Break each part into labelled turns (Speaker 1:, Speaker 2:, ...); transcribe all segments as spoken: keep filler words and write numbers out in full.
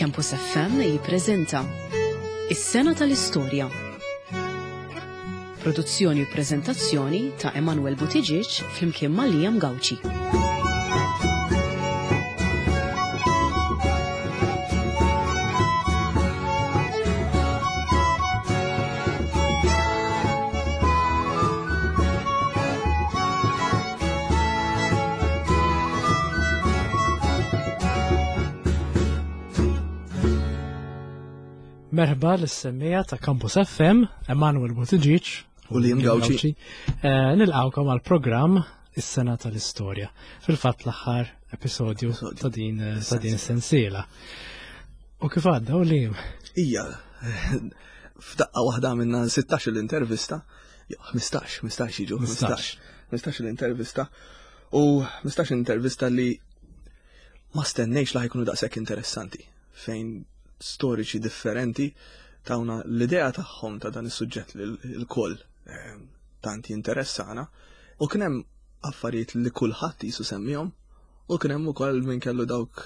Speaker 1: Campus F M jippreżenta Is-Sena tal-Istorja. Produzzjoni u preżentazzjoni ta' Emanuel Butiġiġ flimkien ma' Liam Gawċi.
Speaker 2: Merħba l-semmija ta' Campus F M, Emanuel Butiġiġ
Speaker 3: u Liam Gawċi.
Speaker 2: Nilqawkom għal programm Is-Sena tal-Istorja. Fil-fatt l-aħħar episodju ta' din sensiela. U kif għadda u Liam?
Speaker 3: Ija, f'daqqa waħda minna sittax l-intervista, mistax, mistax jiġu, mistax, mistax l-intervista, u mistax l-intervista li ma stennejx li ħajkunu daqshekk interessanti, fejn storiċi differenti tawna l-idea tagħhom ta' dan is-suġġett l-koll tant jinteressana u kien hemm affarijiet li kulħadd jisu semmihom u kien hemm ukoll min kellu dawk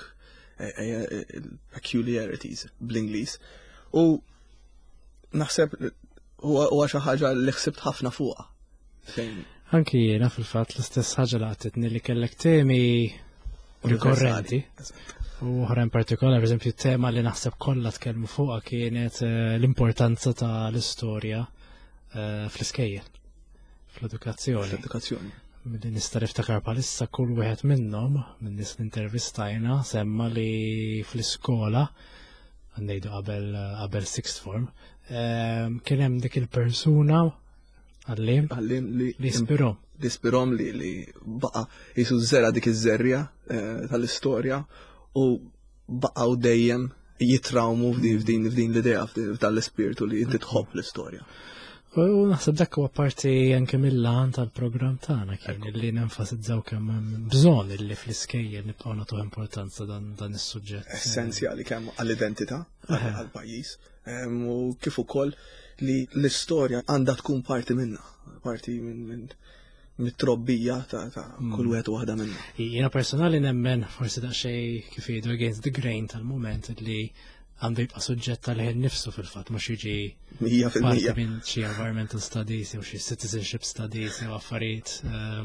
Speaker 3: peculiarities bl-Ingliż u naħseb huwa xi ħaġa li ħsibt ħafna fuqha.
Speaker 2: Anki jiena fil-fatt l-istess ħaġa li għatitni li kellek temi rikorrenti. U oħra in partikolar, per eżempju, tema li naħseb kollha tkellmu fuqha kienet l-importanza tal-istorja fl-iskejjel, fl-edukazzjoni.
Speaker 3: Fl-edukazzjoni.
Speaker 2: Milli nista' niftakar bħalissa kull wieħed minnhom minn nies li intervistajna semma li fl-iskola ngħidu qabel qabel sixth form kien hemm dik il-persuna għallim li ispirhom.
Speaker 3: Li ispirhom li li baqa' jisu żera dik iż-żerja tal-istorja u baqgħu dejjem jitrawmu f'din f'din l-idea tal-ispirtu li inti tħobb l-istorja.
Speaker 2: U naħseb dak huwa parti anke mill-lan tal-programm tagħna kien illi nenfasizzaw kemm hemm bżonn illi fl-iskejjel nibqgħu nagħtu importanza dan dan is-suġġett.
Speaker 3: Essenzjali kemm għall-identità għall-pajjiż u kif ukoll li l-istorja għandha tkun parti minnha, parti minn mit-trobbija ta' kull wieħed waħda minnha.
Speaker 2: Jiena personali nemmen forsi daqsxejn kif jgħidu against the grain tal-mument li għandu jibqa' suġġett tal-ħin nifsu fil-fatt mhux jiġi parti minn xi environmental studies jew xi citizenship studies jew affarijiet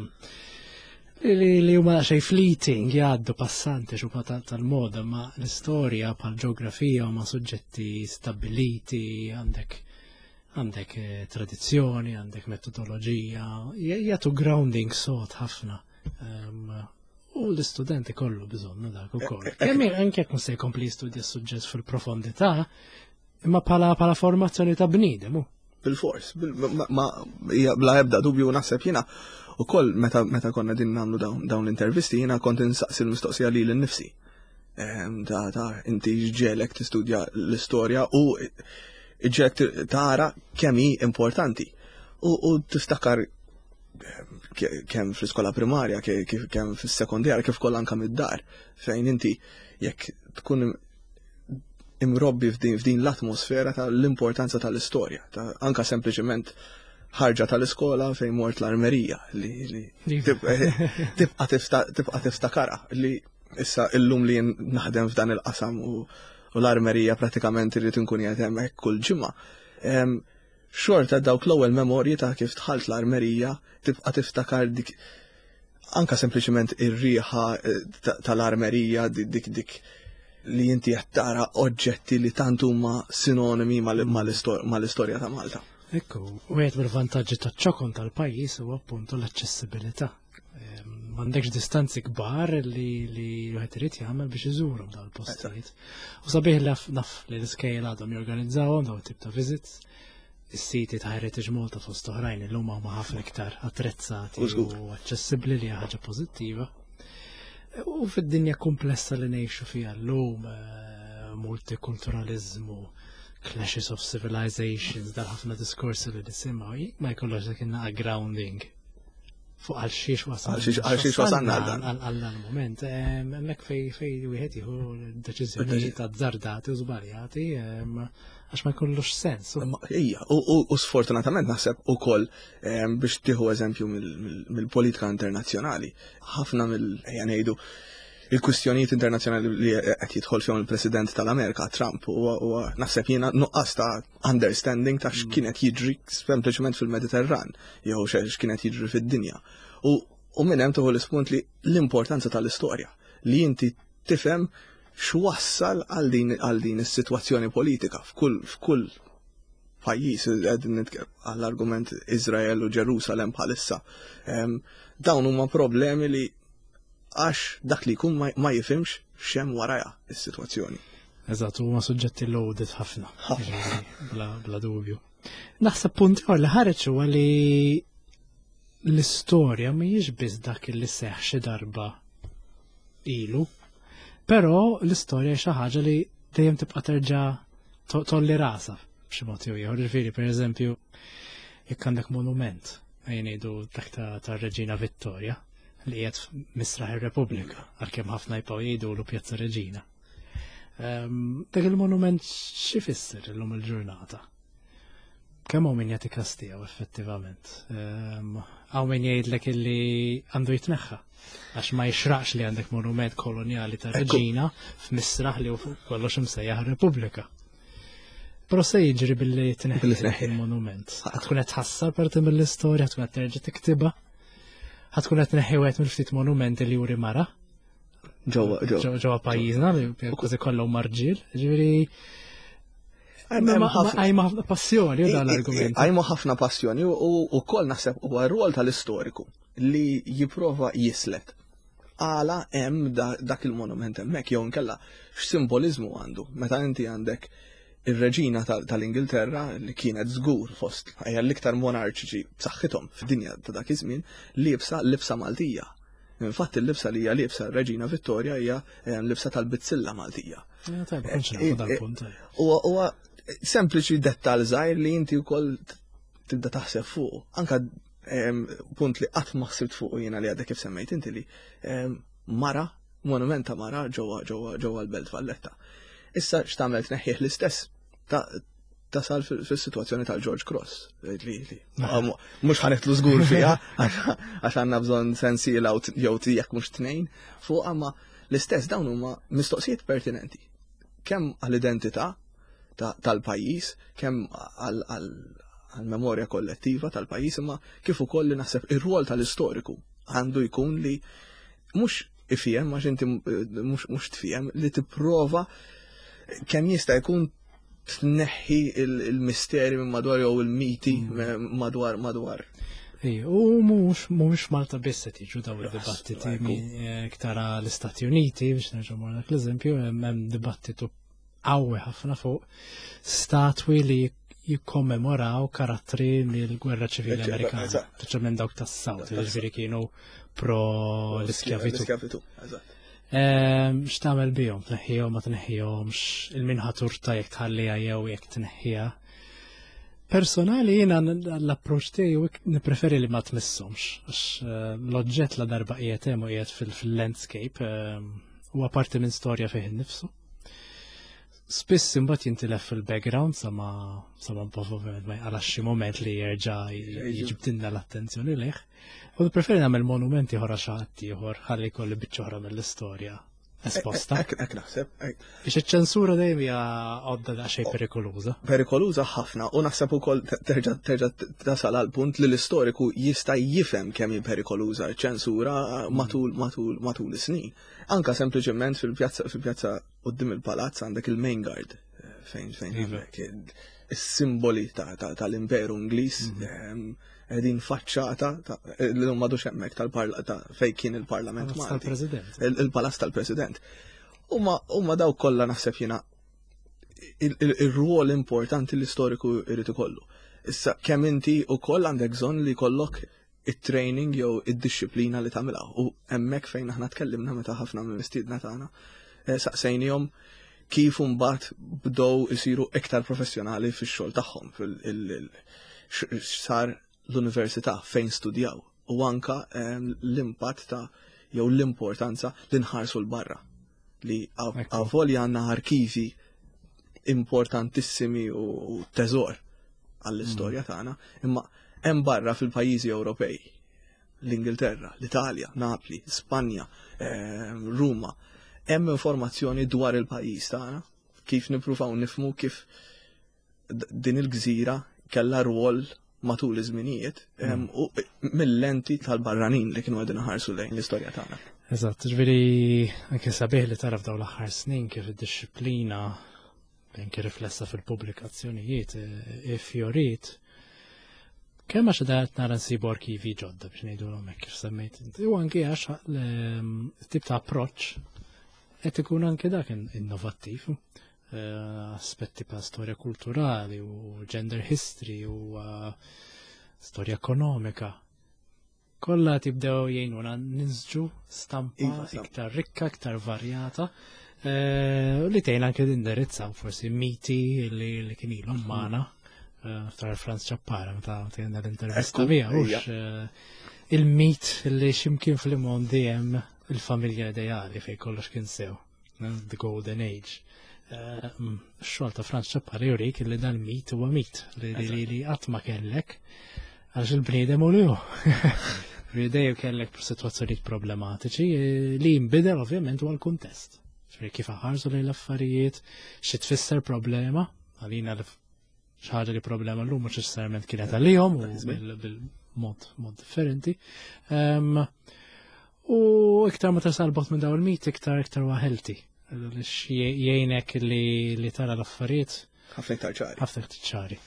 Speaker 2: li huma daqsxejn fleeting jgħaddu passanti x'huma tal-moda, ma l-istorja bħal ġeografija huma suġġetti stabbiliti għandek għandek tradizzjoni, għandek metodoloġija, jgħatu grounding sot ħafna. U l-istudenti kollu bżonnu dak ukoll. Kemm anke jekk se jkompli jistudja s-suġġett fil-profondità, imma bħala formazzjoni ta' bniedem.
Speaker 3: Bil-fors, ma bla ebda dubju naħseb jiena ukoll meta meta konna din nagħmlu dawn l-intervisti jiena kont insaqsi l-mistoqsija lili nnifsi. Ta' inti ġielek tistudja l-istorja u iġġek tara kemm hi importanti u tiftakar kemm fl-iskola primarja, kemm fis-sekondjarja, kif kollha anke mid-dar fejn inti jekk tkun imrobbi f'din l-atmosfera tal-importanza tal-istorja, anke sempliċement ħarġa tal-iskola fejn mort l-armerija li tibqa' tiftakara li issa illum li naħdem f'dan il-qasam u u l-armerija pratikament irrid inkun qiegħed hemmhekk kull ġimgħa. Xorta dawk l-ewwel memorji ta' kif tħalt l-armerija tibqa' tiftakar dik anke sempliċement ir-rieħa tal-armerija dik dik li inti qed tara oġġetti li tant huma sinonimi mal-istorja ta' Malta.
Speaker 2: Ekku, wieħed mill-vantaġġi taċ-ċokon tal-pajjiż huwa appuntu l-aċċessibilità. M'għandekx distanzi kbar li li wieħed irid jagħmel biex iżurhom dawn il-postijiet. U sabiħ naf li l-iskejjel għadhom jorganizzawhom dawn tip ta' visits. Is-siti ta' Heritage Malta fost oħrajn illum huma ħafna iktar attrezzati u aċċessibbli li hija ħaġa pożittiva. U fid-dinja komplessa li ngħixu fiha llum multikulturaliżmu, clashes of civilizations, dal ħafna diskorsi li nisimgħu ma jkollokx dak in-naqa grounding. Fuq għal xiex wasalna.
Speaker 3: Għal xiex wasalna
Speaker 2: għal-moment. Mek fej wieħed jieħu deċiżjoni ta' żardati u żbaljati għax ma jkollux sens.
Speaker 3: Ija, u sfortunatament naħseb ukoll biex tieħu eżempju mill-politika internazzjonali. Ħafna mill-ejja ngħidu il-kwistjonijiet internazzjonali li qed jidħol fihom il-President tal-Amerika, Trump, u naħseb jiena nuqqas ta' understanding ta' x'kienet jiġri sempliċement fil-Mediterran, jew x'kienet jiġri fid-dinja. U minn hemm tieħu l-ispunt li l-importanza tal-istorja li inti tifhem x'wassal għal din għal din is-sitwazzjoni politika f'kull f'kull pajjiż qegħdin għall-argument Iżrael u Ġerusalemm bħalissa. Dawn huma problemi li għax dak li jkun ma jifhimx x'hemm waraja is-sitwazzjoni.
Speaker 2: Eżatt, huma suġġetti loaded ħafna. Bla bla dubju. Naħseb punt ieħor li ħareġ huwa li l-istorja mhijiex biss dak li seħħ xi darba ilu, però l-istorja xi ħaġa li dejjem tibqa' terġa' tolli rasa b'xi mod jew ieħor. Ġifieri pereżempju jekk għandek monument ngħidu dak tar-Reġina Vittorja li qiegħed misraħ ir-Repubblika, għalkemm ħafna jibqgħu jgħidulu Pjazza Reġina. Dak il-monument xi fisser illum il-ġurnata? Kemm hawn min jagħti każ tiegħu effettivament? Hawn min jgħidlek illi għandu jitneħħa għax ma jixraqx li għandek monument kolonjali ta' Reġina f'misraħ li kollox imsejjaħ ir-Repubblika. Però se jiġri billi tneħħi il-monument. Tkun qed tħassar parti mill-istorja, tkun qed terġa' tiktibha. ħatkun qed tneħħi wieħed mill-ftit monumenti li juri mara ġewwa pajjiżna li kważi kollhom marġiel, ġifieri għajma ħafna passjoni dan l-argument.
Speaker 3: Għajma ħafna passjoni u wkoll naħseb huwa r-rwol tal-istoriku li jipprova jislet għala hemm dak il-monument hemmhekk jew inkella x'simboliżmu għandu. Meta inti għandek ir-Reġina tal-Ingilterra li kienet żgur fost hija l-iktar monarċiċi b'saħħithom fid-dinja ta' dak iż-żmien libsa libsa Maltija. Infatti l-libsa li hija libsa Reġina Vittorja hija libsa tal-bizzilla Maltija. Huwa sempliċi dettall żgħir li inti wkoll tibda taħseb fuq. Anke punt li qatt ma ħsibt fuq jiena li għadek kif semmejt inti li mara, monument ta' mara ġewwa ġewwa l-Belt Valletta. Issa x'tagħmel tneħħih l-istess tasal fis-sitwazzjoni tal-George Cross. Mhux ħaneħtlu żgur fiha għax għandna bżonn sensiela jew tiegħek mhux tnejn fuq, imma l-istess dawn huma mistoqsijiet pertinenti. Kemm għall-identità tal-pajjiż, kemm għall-memorja kollettiva tal-pajjiż, imma kif ukoll li naħseb ir-rwol tal-istoriku għandu jkun li mhux ifhem għax inti mhux tfiem li tipprova kemm jista' jkun tneħħi il-misteri minn madwar jew il-miti madwar madwar.
Speaker 2: U mhux mhux Malta biss qed jiġu dawn id-dibattiti iktar l-Istati Uniti biex nerġgħu morlek l-eżempju hemm dibattitu qawwi ħafna fuq statwi li jikkommemoraw karattri mill-Gwerra Ċivili Amerikana, speċjalment dawk tas-South, jiġifieri kienu pro l-iskjavitu. X'tagħmel bihom, tneħħihom ma tneħħihomx, il-minħatur ta' jekk tħallija jew jekk tneħħiha. Personali jiena l-approċċ tiegħi nippreferi li ma tmisshomx, għax l-oġġett la darba qiegħed hemm u qiegħed fil-landscape huwa parti minn storja fih innifsu. Spiss imbagħad jintilef fil-background sa ma sa ma ovvjament ma jqalax xi moment li jerġa' jiġbdilna l-attenzjoni lih. U preferi nagħmel monumenti ħora xi ħadd ieħor ħalli jkolli biċċa oħra mill-istorja esposta.
Speaker 3: Hekk naħseb.
Speaker 2: Biex iċ-ċensura dejjem hija għodda daqsxejn perikoluża.
Speaker 3: Perikoluża ħafna u naħseb ukoll terġa' terġa' tasal għal punt li l-istoriku jista' jifhem kemm hi perikoluża ċ-ċensura matul matul matul is-snin. Anka sempliċement fil-pjazza fil-pjazza quddiem il-palazz għandek il-Main Guard fejn fejn is-simboli tal-Imperu Ingliż din faċċata li madux hemmhekk fejn kien il-Parlament Malti. Il-Palazz tal-President. Huma daw kollha naħseb jiena ir-rwol importanti l-istoriku jrid ikollu. Issa kemm inti wkoll għandek bżonn li jkollok it-training jew id-disciplina li tagħmilha. U hemmhekk fejn aħna tkellimna meta ħafna mill-mistiedna tagħna saqsejnihom kif imbagħad bdew isiru iktar professjonali fix-xogħol tagħhom sar l-università fejn studjaw u anka l-impatt ta' jew l-importanza li nħarsu l-barra li għavolja għandna arkivi importantissimi u teżor għall-istorja tagħna, imma hemm barra fil-pajjiżi Ewropej l-Ingilterra, l-Italja, Napli, Spanja, Ruma. Hemm informazzjoni dwar il-pajjiż tagħna, kif nippruvaw nifhmu kif din il-gżira kellha rwol matul iż-żminijiet mill-lenti tal-barranin li kienu qegħdin iħarsu lejn l-istorja tagħna.
Speaker 2: Eżatt, ġifieri anke sabiħ li taraf dawn l-aħħar snin kif id-disciplina anke riflessa fil-pubblikazzjonijiet iffjorit. Kemm għax qed nara nsibu arkivi ġodda biex ngħidulhom hekk kif semmejt inti. U anke għax tip ta' approċċ qed ikun anke dak innovattiv. Aspetti pa' storja kulturali u gender history u storja ekonomika. Kollha tibdew jgħinuna niżġu stampa iktar rikka, iktar varjata. Li tgħin anke indirizzaw forsi miti li kien ilhom magħna. Ftar Franz Ċappara, meta tgħinna l-intervista miegħu il-mit li x'imkien fil-mondi hemm il-familja ideali fejn kollox kien sew, the golden age. X-xogħol ta' Franz Ċappara jurik li dan mit huwa mit li qatt ma kellek għax il-bniedem u lihu. Bniedem kellek sitwazzjonijiet problematiċi li jinbidel ovvjament huwa l-kuntest. Kif ħarsu lejn l-affarijiet, xi tfisser problema, għalina xaħġa li problema l-lum mux necessarjament kienet għalihom u bil-mod differenti. U iktar ma tasal-bot minn daw il-mit, iktar iktar waħelti. Jgħinek li tara l-affarijiet.
Speaker 3: Ħafna iktar ċari.
Speaker 2: Ħafna iktar ċari.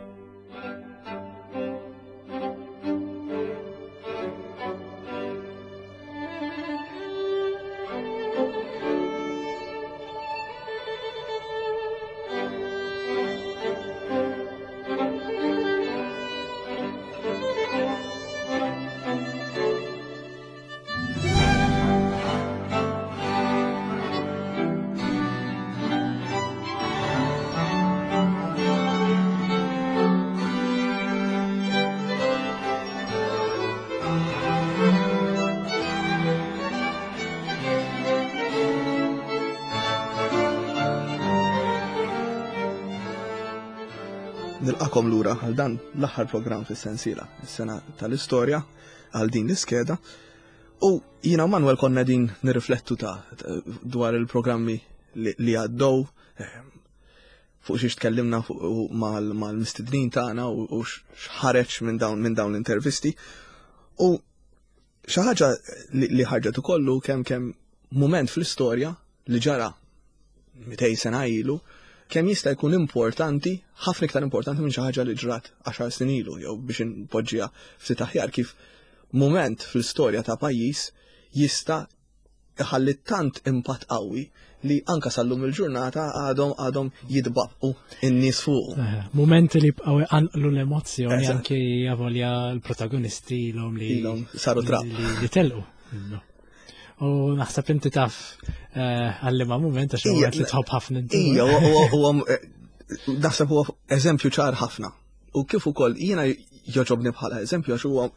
Speaker 3: Nilqakom lura għal dan l-aħħar programm fis-sensiela, is-sena tal-istorja għal din l-iskeda. U jiena Manuel konna din nirriflettu ta' dwar il-programmi li għaddew fuq xiex tkellimna mal-mistednin tagħna u x'ħareġ minn dawn minn dawn l-intervisti. U xi ħaġa li ħarġet ukollu kemm kemm mument fl-istorja li ġara mitej sena ilu kemm jista' jkun importanti, ħafna iktar importanti minn xi ħaġa li ġrat għaxar snin ilu, jew biex inpoġġiha ftit aħjar kif mument fl-istorja ta' pajjiż jista' iħalli tant impatt qawwi li anka sallum il-ġurnata għadhom għadhom jitbaqqu in-nies fuq.
Speaker 2: Momenti li bqgħu jqanqlu l-emozzjoni anke javolja l-protagonisti ilhom li
Speaker 3: saru trab
Speaker 2: li telqu. U naħseb inti taf għallima moment għax huwa li tħobb ħafna inti.
Speaker 3: Ija, naħseb huwa eżempju ċar ħafna. U kif ukoll jiena joġobni bħala eżempju għax huwa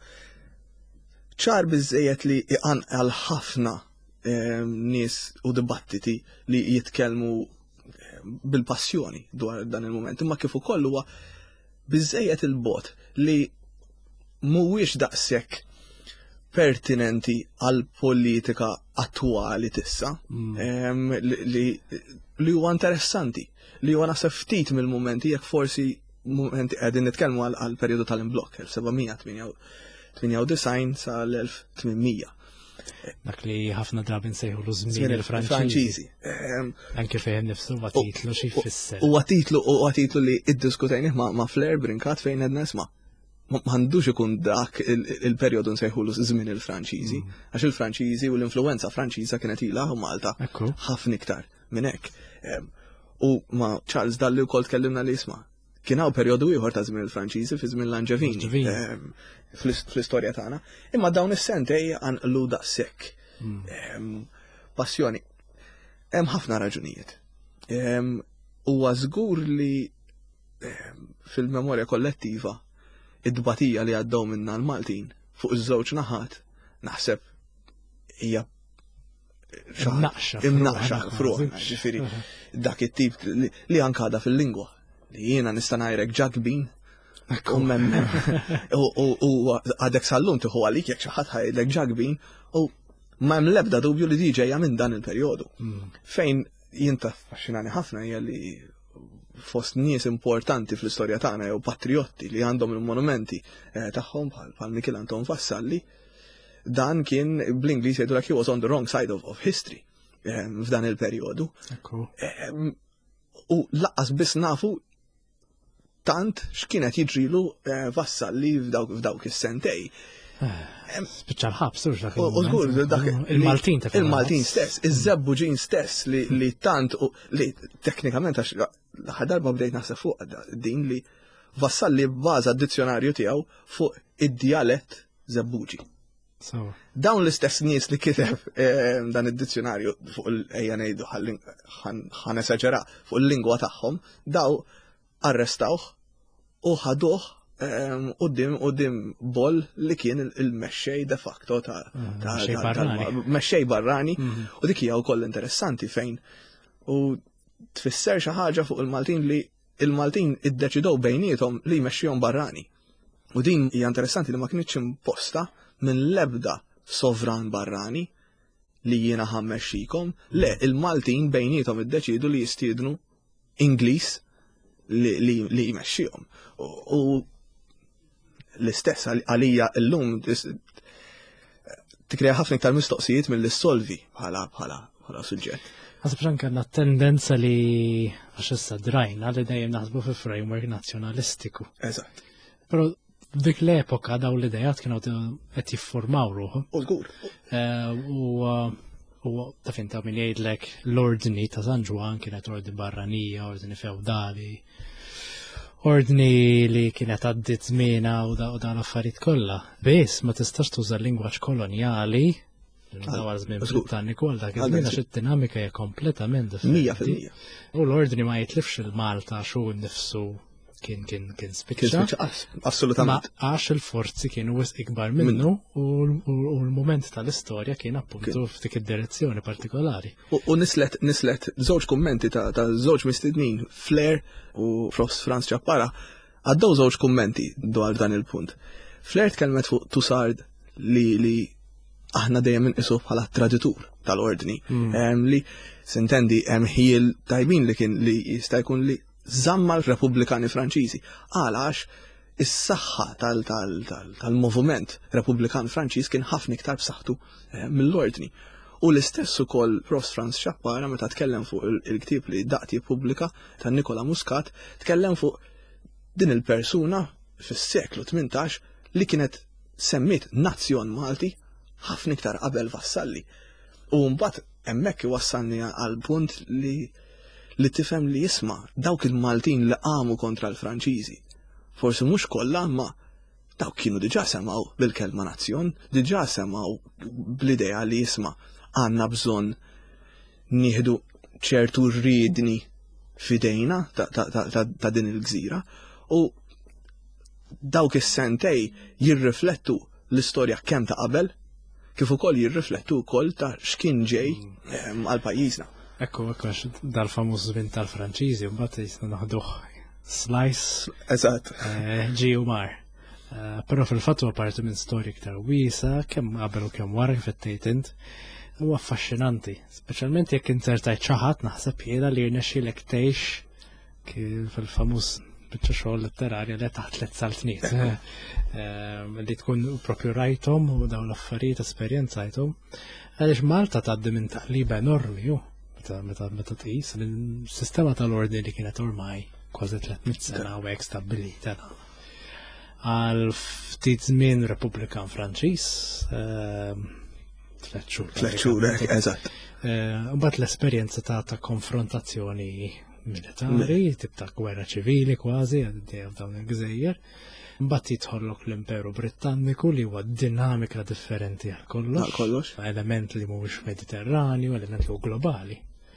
Speaker 3: ċar biżejjed li iqanqal ħafna nies u dibattiti li jitkellmu bil-passjoni dwar dan il-moment. Imma kif ukoll huwa biżejjed il-bot li mhuwiex daqshekk pertinenti għal politika attwali tissa li huwa interessanti li huwa naħseb ftit mill-mumenti jekk forsi mumenti qegħdin nitkellmu għal perjodu tal-imblokk sebgħemija tminja u design sal-elf tminmija.
Speaker 2: Dak li ħafna drabi nsejħu żmien il-Franċiżi. Anke fejn nifsu huwa titlu xi jfisser. Huwa
Speaker 3: titlu huwa titlu li iddiskutejnih ma' Flair Brinkat fejn qed nisma'. M'għandux ikun dak il-perjodu nsejħulu żmien il-Franċiżi, għax il-Franċiżi u l-influenza Franċiża kienet ilha Malta ħafna iktar minn hekk. U ma' Charles Dalli wkoll tkellimna li isma' kien hawn perjodu ieħor ta' żmien il-Franċiżi fi żmien Langevini fl-istorja tagħna, imma dawn is-sentej għanqlu daqshekk. Passjoni. Hemm ħafna raġunijiet. Huwa żgur li fil-memorja kollettiva id-dbatija li għaddew minna l-Maltin fuq iż-żewġ naħat naħseb hija imnaqxa fruħna, ġifieri dak it-tip li anke għadha fil-lingwa li jiena nista' ngħidlek Jack Bean U mem- u- u- u għadek sal-lum tiħu għalik jek xaħat ħajdlek ġagbin u ma hemm l-ebda dubju li di ġejja minn dan il-perjodu. Fejn jinta affaxxinani ħafna hija li fost nies importanti fl-istorja tagħna jew patriotti li għandhom il-monumenti eh, tagħhom bħal bħal Mikel Anton Vassalli, dan kien bl-Ingliż jgħidu like he was on the wrong side of, of history eh, f'dan il-perjodu.
Speaker 2: Ekku.
Speaker 3: Eh, u laqqas biss nafu tant x'kienet jiġrilu eh, Vassalli f'dawk f'dawk is-sentej.
Speaker 2: Spiċċa l-ħabs, ux dak
Speaker 3: U u żgur dak
Speaker 2: il-Maltin ta'
Speaker 3: il-Maltin stess, iż-żebbuġin stess li li tant u li teknikament għax l-aħħar darba bdejt naħseb fuq din li Vassalli bbaża d-dizzjonarju tiegħu fuq id-dialett żebbuġi.
Speaker 2: Sawa.
Speaker 3: Dawn l-istess nies li kiteb eh, dan id-dizzjonarju fuq il-ejja ngħidu ħan esaġera fuq il-lingwa tagħhom, daw arrestawh u ħaduh qudiem qudiem Boll li kien il-mexxej de facto ta'
Speaker 2: mexxej barrani.
Speaker 3: mexxej barrani u dik hija wkoll interessanti fejn u tfisser xi ħaġa fuq il-Maltin li il-Maltin iddeċidew bejniethom li jmexxihom barrani. U din hija interessanti li ma kienx imposta minn l-ebda sovran barrani li jiena ħammexxikom, le il-Maltin bejniethom iddeċidu li jistiednu Ingliż li li li jmexxihom. U l-istess għalija l-lum tikreja ħafna iktar mistoqsijiet mill-issolvi bħala bħala bħala suġġett.
Speaker 2: Għasib xan kanna tendenza li għax issa drajna li dejjem naħsbu fi framework nazzjonalistiku.
Speaker 3: Eżatt.
Speaker 2: Pero dik l-epoka daw l-idejat kienu qed jiffurmaw ruħhom.
Speaker 3: U żgur.
Speaker 2: U ta' fin ta' min jgħidlek l-ordni ta' San Ġwan kienet ordni barranija, ordni feudali, ordni li kienet għaddit żmiena u dan l-affarijiet kollha. Biss ma tistax tuża l-lingwaġġ kolonjali dawar żmien Britanniku għal dak iż-żmien għax id-dinamika hija kompletament
Speaker 3: Mija
Speaker 2: differenti.
Speaker 3: fil-mija.
Speaker 2: U l-ordni ma jitlifx il-Malta xu nnifsu kien kien kien spiċċa.
Speaker 3: Assolutament.
Speaker 2: Ma għax il-forzi kienu wisq ikbar minnu u l-moment tal-istorja kien appuntu f'dik id-direzzjoni partikolari.
Speaker 3: U nislet nislet żewġ kummenti ta' żewġ mistednin, Flair u Prof Franz Ċappara, għaddew żewġ kummenti dwar dan il-punt. Flair tkellmet fuq Tusard li li aħna dejjem inqisu bħala traditur tal-ordni. Li sintendi hemm ħiel tajbin li kien li jista' jkun li żamma l-Repubblikani Franċiżi. Għalax is-saħħa tal-moviment Repubblikan Franċiż kien ħafna iktar b'saħħtu mill-ordni. U l-istess ukoll Prof Franz Ċappara meta tkellem fuq il-ktieb li daqt jippubblika ta' Nikola Muscat, tkellem fuq din il-persuna fis-seklu tmintax li kienet semmit nazzjon Malti ħafna iktar qabel Vassalli. U mbagħad hemmhekk iwassalni għal punt li li tifhem li jisma' dawk il-Maltin li qamu kontra l-Franċiżi. Forsi mhux kollha, ma dawk kienu diġà semgħu bil-kelma nazzjon, diġà semgħu bl-idea li jisma' għandna bżonn nieħdu ċertu rriedni fidejna ta' din il-gżira u dawk is-sentej jirriflettu l-istorja kemm ta' qabel kif ukoll jirriflettu wkoll ta' x'kien ġej għal pajjiżna.
Speaker 2: Ekku, ekku, għax dal-famuż żmien tal-Franċiżi, u mbagħad jistgħu naħduh slice
Speaker 3: Eżatt.
Speaker 2: ġi u mar. Però fil-fatt huwa parti minn storja iktar wiesa, kemm qabel u kemm wara kif qed int, huwa affaxxinanti, speċjalment jekk intertajt xi ħadd naħseb jiena li rnexxielek tgħix kif fil-famuż biċċa xogħol letterarja li taħt tliet saltniet. Li tkun propju rajthom u dawn l-affarijiet esperjenzajthom. Għaliex Malta tgħaddi minn taqliba enormi hu. Meta meta tqis il-sistema tal-ordni li kienet ormai kważi tliet sena u hekk stabbilita. Għal ftit żmien Repubblikan Franċiż tliet xhur.
Speaker 3: Tliet xhur, eżatt.
Speaker 2: Mbagħad l-esperjenza ta' konfrontazzjoni militari, tip ta' gwerra ċivili kważi għaddejja f'dawn il-Gżejjer. Mbagħad jidħollok l-Imperu Britanniku li huwa dinamika differenti għal kollox.
Speaker 3: kollox.
Speaker 2: Element li mhuwiex Mediterranju, element li hu globali.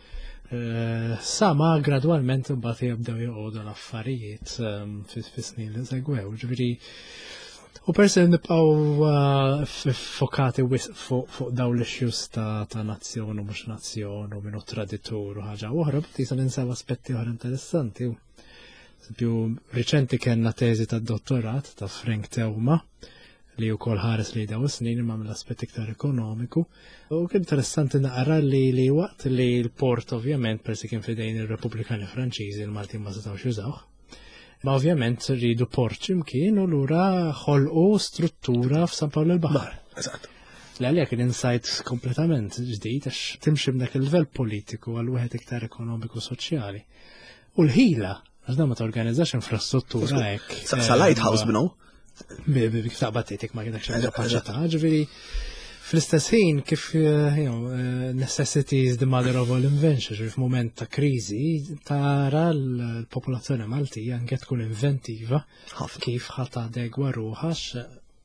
Speaker 2: Sama gradwalment mbagħad jibdew joqogħdu l-affarijiet fis-snin li segwew. Ġifieri u persi nibqgħu fokati fuq dawn l-issues ta' nazzjon u mhux nazzjon u minnu traditur u ħaġa oħra, b'tisa ninsew aspetti oħra interessanti. Più riċenti kellna teżi tad-dottorat ta' Frank Teuma li wkoll ħares li daw snin imma mill-aspett iktar ekonomiku. U kien interessanti naqra li li waqt li l-port ovvjament persi kien fidejn ir-Repubblikani Franċiżi l-Maltin ma setgħux jużawh. Ma ovvjament rridu port x'imkien u lura ħolqu struttura f'San Pawl il-Baħar.
Speaker 3: Eżatt.
Speaker 2: L-għalija kien insight kompletament ġdid għax timxi b'dak il-livell politiku għal wieħed iktar ekonomiku soċjali. U l-ħila, għax da ma torganizzax infrastruttura hekk.
Speaker 3: Sa lighthouse b'nu.
Speaker 2: Bik taqbatitek ma kienx hemm kapaċità, ġifieri fl-istess ħin kif necessity is the mother of all invention, ġifieri f'mument ta' kriżi tara l-popolazzjoni Maltija anke tkun inventiva kif ħadd adegwa ruħax.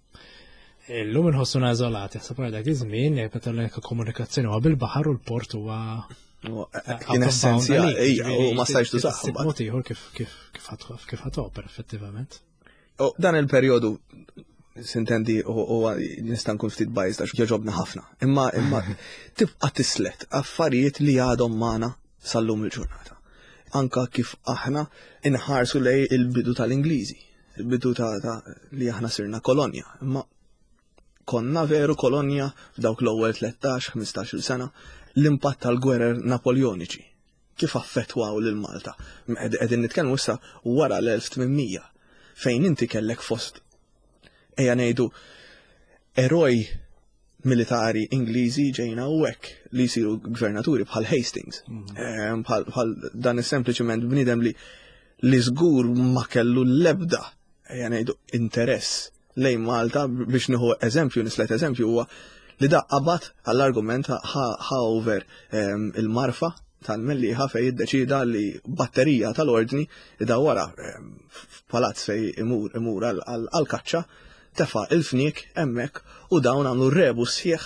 Speaker 2: Illum inħossuna eżolati, ħsab dak iż-żmien jekk meta l-komunikazzjoni huwa bil-baħar u l-port huwa
Speaker 3: kien essenzjali u ma stajx tużaħ.
Speaker 2: Mod ieħor kif kif kif ħatopera effettivament.
Speaker 3: Dan il-perjodu sintendi u nista' nkun ftit bajż għax jogħġobna ħafna. Imma imma tibqa' tislet affarijiet li għadhom magħna sal-lum il-ġurnata. Anka kif aħna inħarsu lej il-bidu tal-Ingliżi, il-bidu ta' li aħna sirna kolonja. Imma konna veru kolonja f'dawk l-ewwel tlettax ħmistax-il sena l-impatt tal-gwerer Napoljoniċi. Kif affettwaw lil Malta. Qegħdin nitkellmu issa wara l-elf tminmija. Fejn inti kellek fost eja ngħidu eroj militari Ingliżi ġejna u hekk li jsiru gvernaturi bħal Hastings. Bħal dan is-sempliċement bniedem li li żgur ma kellu l-ebda eja ngħidu interess lejn Malta biex nieħu eżempju nislet eżempju huwa li da qabad għall-argument ħa over il-marfa tal-Mellieħa fej jiddeċida li batterija tal-ordni ida wara f'palazz fej imur imur għal-kaċċa tefa' il-fniek hemmhekk u dawn għamlu rebu sħiħ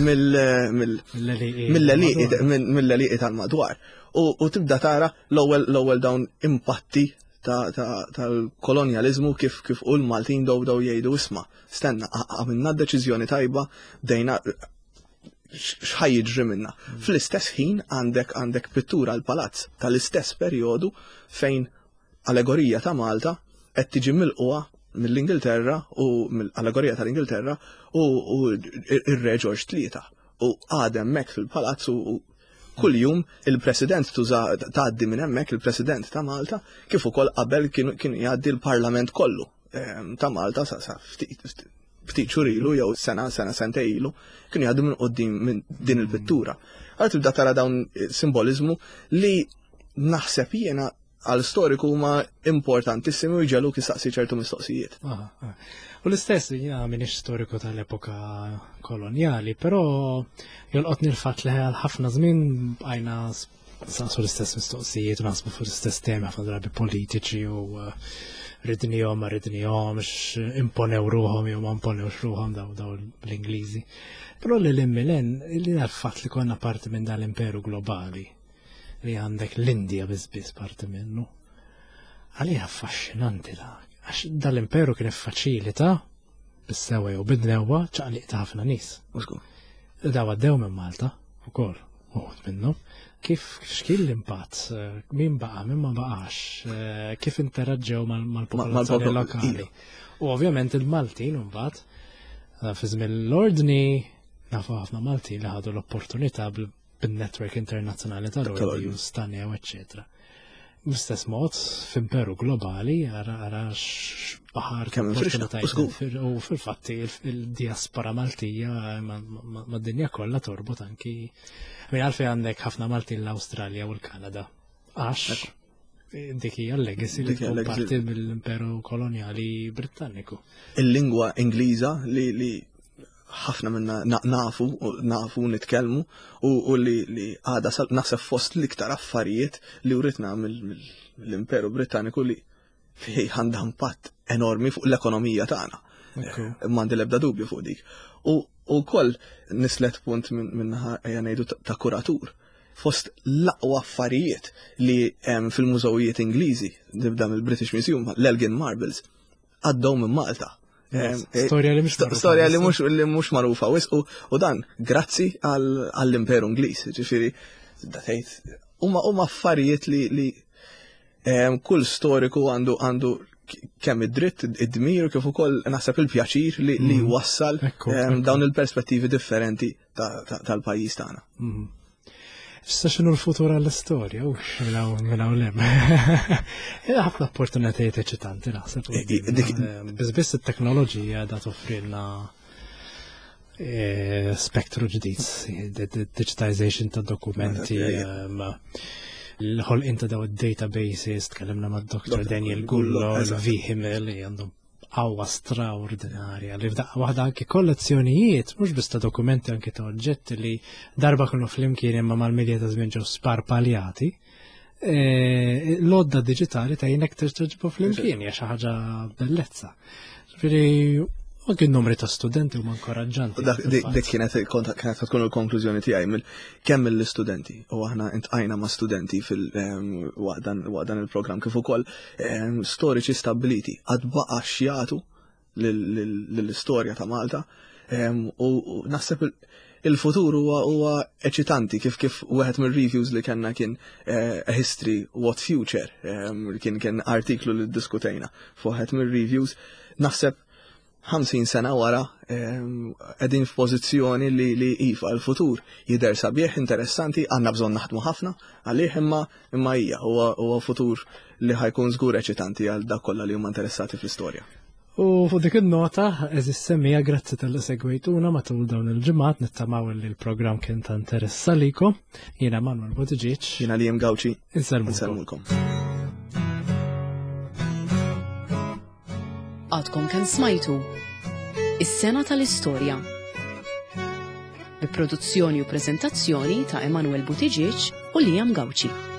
Speaker 3: mill-leliqi tal-madwar. U tibda tara l-ewwel dawn impatti tal-kolonjaliżmu kif kif u l-Maltin dow dow jgħidu isma' stenna għamilna deċiżjoni tajba bdejna x'ħaj jiġri minna. Fl-istess ħin għandek għandek pittura l-palazz tal-istess perjodu fejn allegorija ta' Malta qed tiġi milquha mill-Ingilterra u mill-allegorija tal-Ingilterra u ir-Re George tlieta. U għadem hemmhekk fil-palazz u kuljum il-President tuża tgħaddi minn hemmhekk il-President ta' Malta kif ukoll qabel kien jgħaddi l-Parlament kollu ta' Malta sa ftit xhur ilu jew sena sena sentej ilu kienu jgħaddu minn qudiem minn din il-pittura. Għal tibda tara dawn simbolizmu li naħseb jiena għal storiku huma importantissimi u jġelu kistaqsi ċertu mistoqsijiet.
Speaker 2: U l-istess jiena m'iniex storiku tal-epoka kolonjali, però jolqotni l-fatt li għal ħafna żmien bqajna saqsu l-istess mistoqsijiet u naħsbu fuq l-istess temi ħafna drabi politiċi u ridnijom, ma ridnijom, imponew ruħom, jew ma imponewx ruħom daw daw l-Ingliżi. Però li l-immilen, li għal-fat li konna parti minn dal-imperu globali, li għandek l-Indija bizbis parti minnu. Għalli affaxxinanti da, għax dal-imperu kien faċilita, bis-sewa jew bid-newa, ċaqliq ta' ħafna nies. Daw għaddew minn Malta, u kol, uħud minnu. Kif xkien l-impatt, min baqa, min ma baqax, kif interaġġew mal-popolazzjoni lokali. U ovvjament il-Maltin mbagħad fi żmien l-ordni nafu ħafna Maltin li ħadu l-opportunità bil-netwerk internazzjonali tal-ordni u stanjew eċċetera. Mistess mod f'imperu globali ara x'baħar opportunitajiet u fil-fatti il-diaspora Maltija mad-dinja kollha torbot anki minn għalfej għandek ħafna Maltin l-Awstralja u l-Kanada. Għax dik hija l-legacy li tkun parti mill-imperu kolonjali Britanniku.
Speaker 3: Il-lingwa Ingliża li ħafna minna nafu nafu nitkellmu u li għada naħseb fost l-iktar affarijiet li uritna mill-imperu Britanniku li għandha impatt enormi fuq l-ekonomija tagħna. M'għandi l-ebda dubju fuq dik. U koll nislet punt minn ngħidu ta' kuratur. Fost l-aqwa affarijiet li hemm fil-mużewijiet Ingliżi, nibda mill-British Museum, l-Elgin Marbles, għaddew minn Malta.
Speaker 2: Storja li mhux
Speaker 3: Storja li mhux li mhux magħrufa wisq u dan grazzi għall-Imperu Ingliż, ġifieri huma huma affarijiet li em, kull storiku għandu għandu kemm id-dritt, id-dmir, kif ukoll naħseb il-pjaċir li, li wassal
Speaker 2: Ekku,
Speaker 3: em,
Speaker 2: ekku.
Speaker 3: dawn il-perspettivi differenti ta- ta- tal-pajjiż tagħna.
Speaker 2: Issa xinu l-futur għall-istorja, u milaw milaw lem. Ħafna opportunitajiet eċitanti naħseb.
Speaker 3: I- i- dik-
Speaker 2: Bizbiss il-teknoloġija da toffrilna eh, spektru ġdid, di- di- digitization ta' dokumenti, em, l-ħol inta daw databases, tkellimna ma' doktor
Speaker 3: Doktor
Speaker 2: Daniel
Speaker 3: Gullo,
Speaker 2: Gullo,
Speaker 3: eżatt.
Speaker 2: l-Vihimel li għandhom għawa straordinarja li f'daqqa waħda anki kollezzjonijiet, mhux biss ta' dokumenti anki ta' oġġetti li darba kienu flimkien imma mal-medja ta' żmien ġew sparpaljati. E, l-odda digitali ta' jinek terġbu flimkien hija xi ħaġa bellezza. Ġifieri anki n-numri ta' studenti huma inkoraġġanti.
Speaker 3: Dak dik
Speaker 2: fil-fatt.
Speaker 3: dik kienet kont- kienet tkun il-konklużjoni tiegħi mill kemm mill-istudenti u aħna intqajna ma' studenti fil em, waqt dan waqt dan il-programm kif ukoll em, storiċi stabiliti għad baqa' xjatu lill-istorja ta' Malta em, u u naħseb il- il-futur huwa huwa eċitanti kif kif wieħed mir-reviews li kellna kien eh, A History What Future em, kien kien artiklu li ddiskutejna fuħed mir-reviews naħseb ħamsin sena wara qegħdin f'pożizzjoni li li iva l-futur jidher sabiħ interessanti għandna bżonn naħdmu ħafna għalih imma imma hija huwa huwa futur li ħajkun żgur eċitanti għal dak kollha li huma interessati fl-istorja.
Speaker 2: U fuq dik il-nota, eżis semmija grazzi tal-li segwejtuna matul dawn il-ġimgħat nittamaw li l-programm kien ta' interessa likom. Jiena Manuel Butiġiċ.
Speaker 3: Jiena li hemm Gawċi.
Speaker 2: Inselmulkom.
Speaker 3: Nselmulkom.
Speaker 1: Għadkom kan smajtu Is-sena tal-istorja. Bi produzzjoni u prezentazzjoni ta' Emanuel Butiġiċ u Liam Gawċi.